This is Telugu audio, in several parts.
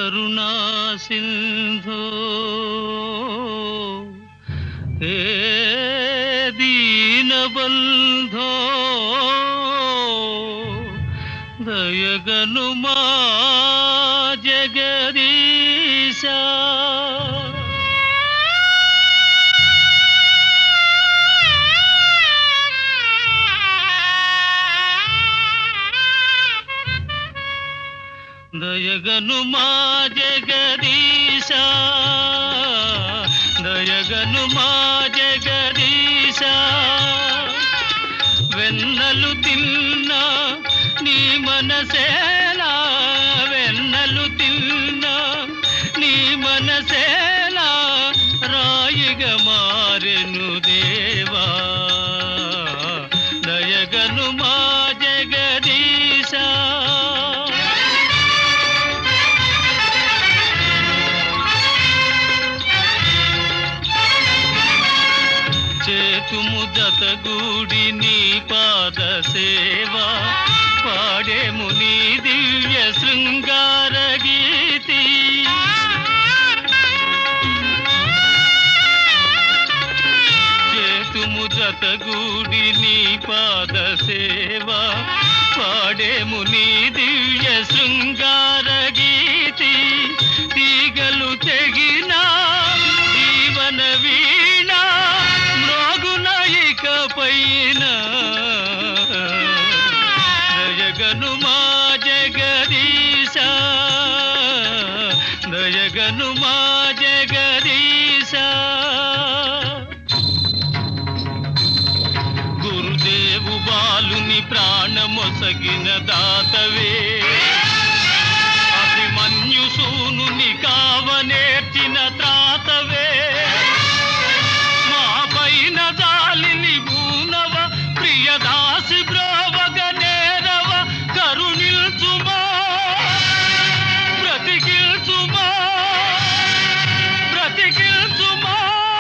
కరుణా సింధో హే దీనబంధో దయగనుమా జగదీశా దయగనుమా జగదీశా దయగనుమా జగదీశా వెన్నలు తిన్నా నీ మనసేలా వెన్నలు తిన్నా నీ మనసేలా రాయిగా మారెను దేవా దయగనుమా జగదీశా చేతుము జతగూడి నీ పాద సేవా పాడేము నీ దివ్య శృంగార గీతి చేతుము జతగూడి నీ పాద సేవా పాడేము నీ దివ్య శృంగార గీతి తీగలు తెగినా జీవన వీణా పైన దయగనుమా జగదీశా దయగనుమా జగదీశా గురుదేవు బాలుని ప్రాణమొసగిన దాతవే అభిమన్యు సూనుని కావనేర్చిన త్రాతవే దాసి బ్రోవగ నేరవ కరుణిల్చుమా బ్రతికిల్చుమా బ్రతికిల్చుమా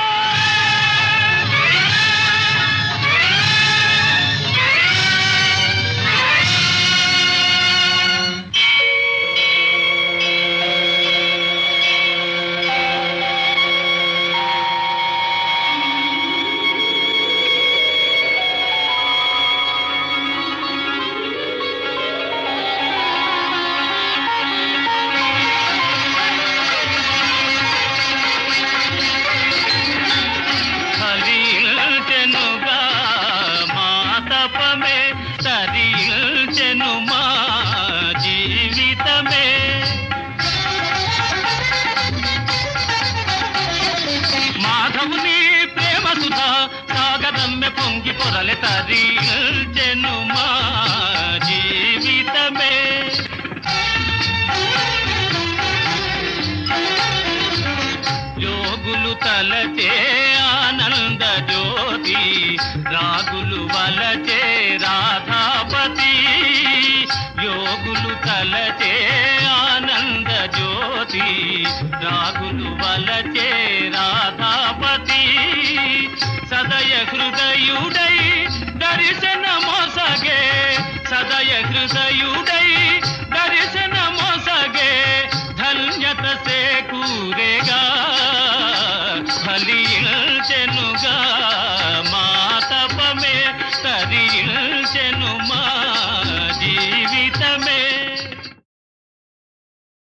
తరించెను మా జీవితమే మాధవుని ప్రేమ సుధా సాగరమ్మె పొంగి పొరలె తరించెను మా జీవితమే యోగులు తలచే ఆనంద జ్యోతి రాగులు వలచే రాధాపతి యోగులు తలచే ఆనంద జ్యోతి రాగులు వలచే రాధాపతి సదయ హృదయుడై దర్శన మోసగే సదయ హృదయుడై దర్శన మోసగే ధన్యత సేకూరేగా ఫలించెనుగా మాతపమే తరించెను మా జీవితమే